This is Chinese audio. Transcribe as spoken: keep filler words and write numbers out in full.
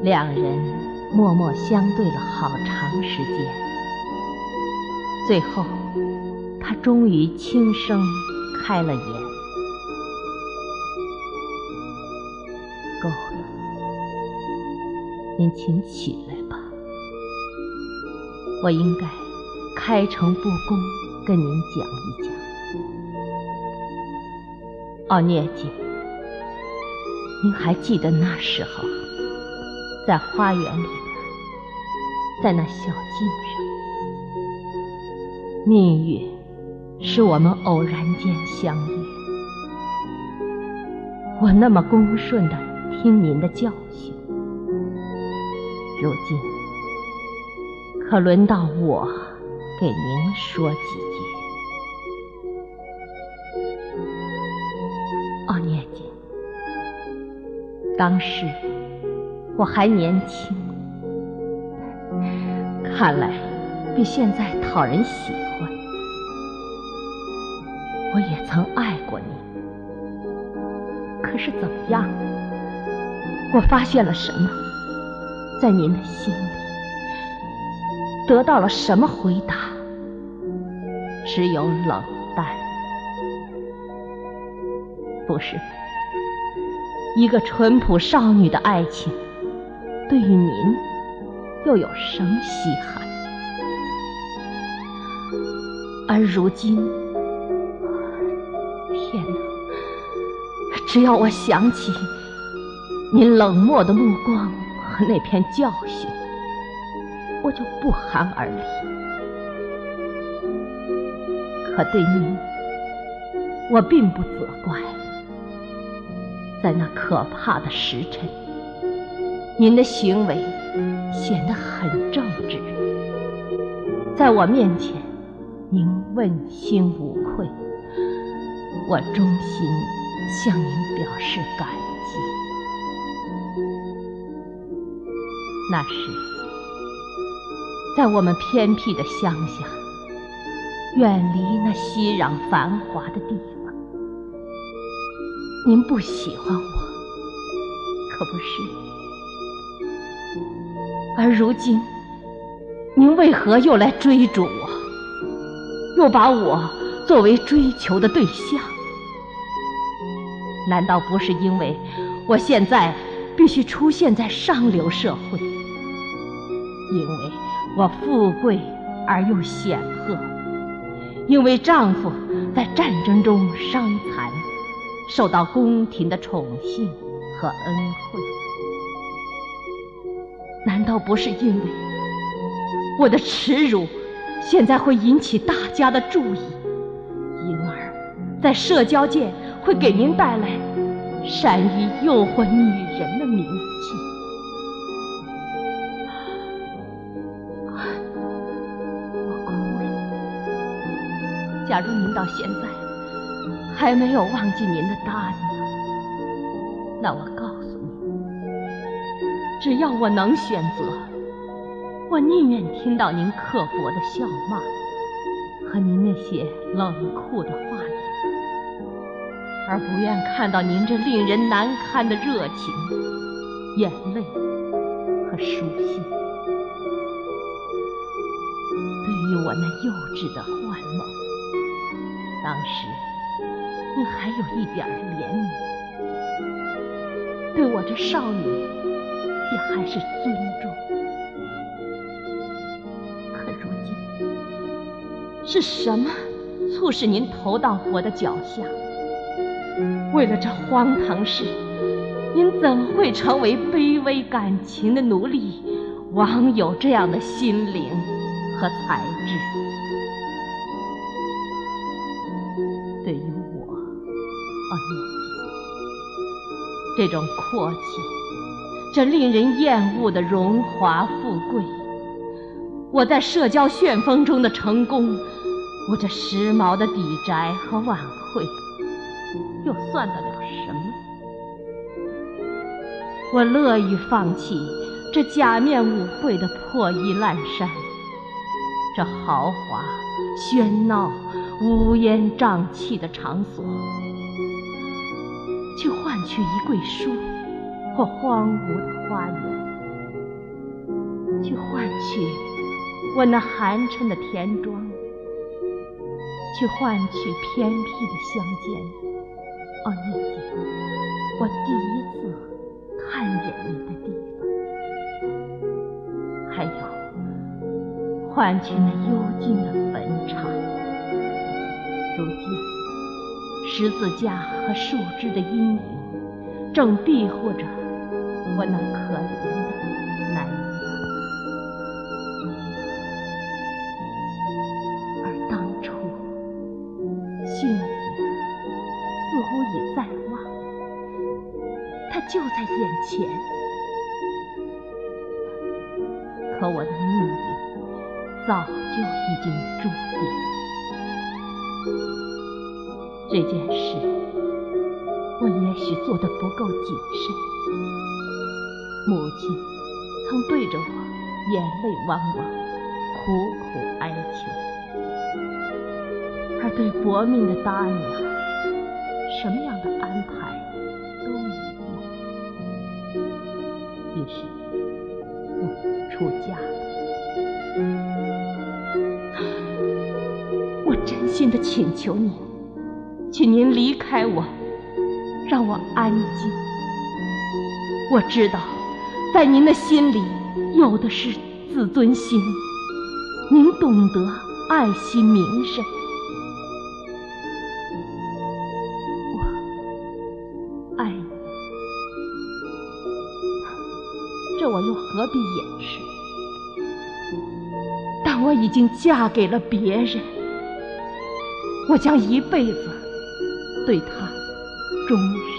两人默默相对了好长时间，最后他终于轻声开了言：够了，您请起来吧，我应该开诚布公跟您讲一讲。哦，聂姐，您还记得那时候在花园里边，在那小径上，命运使我们偶然间相遇，我那么恭顺地听您的教训，如今可轮到我给您说几句。哦，聂姐，当时我还年轻，看来比现在讨人喜欢。我也曾爱过你，可是怎么样？我发现了什么？在您的心里得到了什么回答？只有冷淡。不是，一个淳朴少女的爱情对于您又有什么稀罕？而如今，天哪，只要我想起您冷漠的目光和那篇教训，我就不寒而栗。可对您，我并不责怪。在那可怕的时辰，您的行为显得很正直，在我面前您问心无愧，我衷心向您表示感激。那时在我们偏僻的乡下，远离那熙攘繁华的地方，您不喜欢我，可不是？而如今，您为何又来追逐我，又把我作为追求的对象？难道不是因为我现在必须出现在上流社会，因为我富贵而又显赫，因为丈夫在战争中伤残，受到宫廷的宠幸和恩惠？难道不是因为我的耻辱现在会引起大家的注意，因而在社交界会给您带来善于诱惑女人的名气？我哭了。假如您到现在还没有忘记您的答应，那我告诉你，只要我能选择，我宁愿听到您刻薄的笑骂和您那些冷酷的话语，而不愿看到您这令人难堪的热情、眼泪和书信。对于我那幼稚的幻梦，当时您还有一点怜悯，对我这少女也还是尊重。可如今是什么促使您投到我的脚下？为了这荒唐事，您怎会成为卑微感情的奴隶，枉有这样的心灵和才智？对于我，哦，这种阔气，这令人厌恶的荣华富贵，我在社交旋风中的成功，我这时髦的邸宅和晚会，又算得了什么？我乐于放弃这假面舞会的破衣烂衫，这豪华喧闹乌烟瘴气的场所，去换取一柜书或荒芜的花园。 去换取我那寒碜的田庄，去换取偏僻的乡间。哦，念姐，我第一次看见你的地方，还有换取那幽静的坟场。如今十字架和树枝的阴影正庇护着我那可怜的男婴，而当初幸福似乎已在望，它就在眼前。可我的命运早就已经注定。这件事我也许做得不够谨慎，母亲曾对着我眼泪汪汪，苦苦哀求，而对薄命的大娘，什么样的安排都一样。于是我出家了。我真心地请求您，请您离开我，让我安静。我知道在您的心里有的是自尊心，您懂得爱惜名声。我爱你，这我又何必掩饰？但我已经嫁给了别人，我将一辈子对他忠实。